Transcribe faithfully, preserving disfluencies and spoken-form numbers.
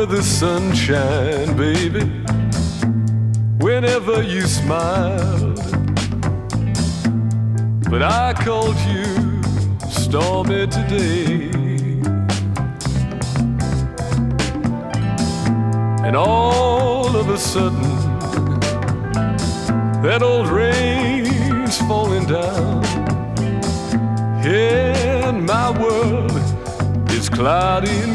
were the sunshine, baby, whenever you smiled. But I called you stormy today, and all of a sudden that old rain's falling down, and my world is cloudy and